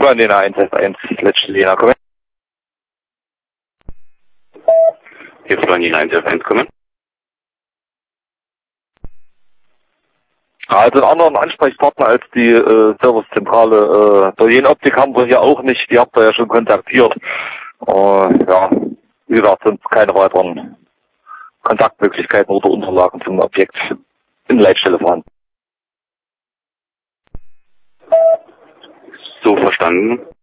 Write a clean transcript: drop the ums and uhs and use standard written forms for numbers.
Lena 1F1, letzte Lena, komm. Hier Florina 1F1, kommen. Also einen anderen Ansprechpartner als die Servicezentrale der Jenoptik haben wir hier auch nicht. Die habt ihr ja schon kontaktiert. Ja, wie gesagt, sind keine weiteren Kontaktmöglichkeiten oder Unterlagen zum Objekt in Leitstelle vorhanden. So verstanden.